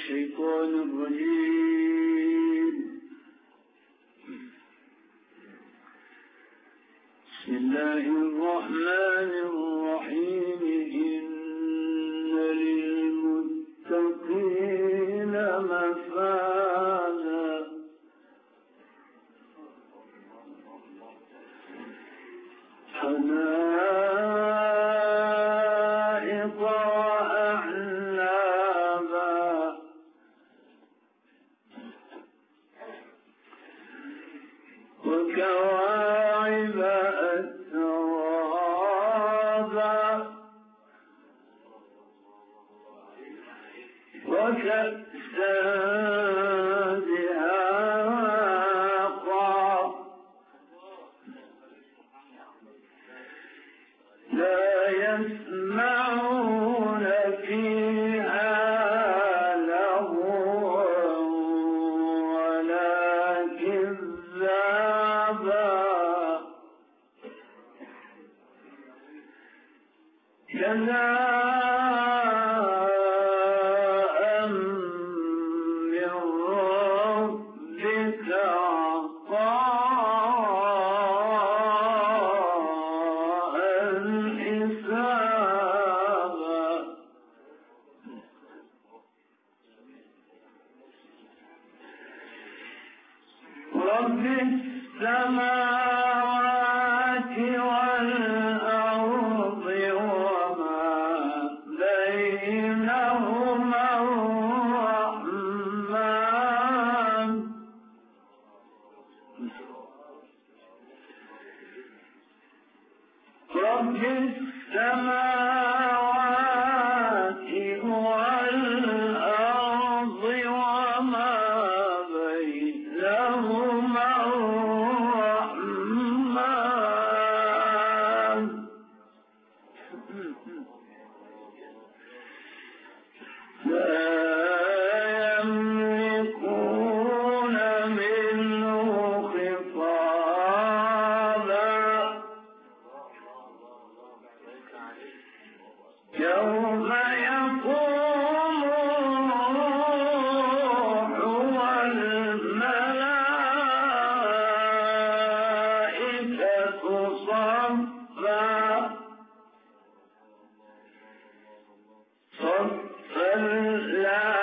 الشيطان الرجيم. بسم الله الرحمن الرحيم. إن للمتقين مفازا حدائق وأعنابا وكواعب أترابا وكأسا دهاقا لا يسمعون فيها لغوا ولا كذابا جزاء من ربك عطاء حسابا. رب السماوات والأرض وما بينهما الرحمن رب السماوات والأرض وما بينهما الرحمن لا يملكون منه خطابا. يوم يقوم الروح والملائكة صفا لا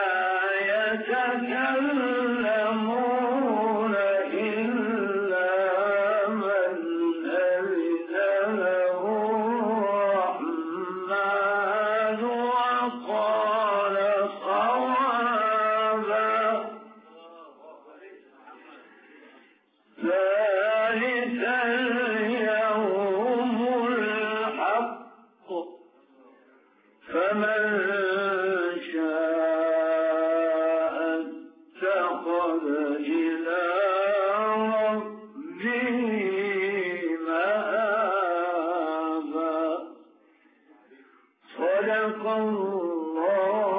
يتكلمون إلا من أذن له الرحمن وقال صوابا. ذلك اليوم الحق فمن شاء اتخذ إلى ربه مآبا. صدق الله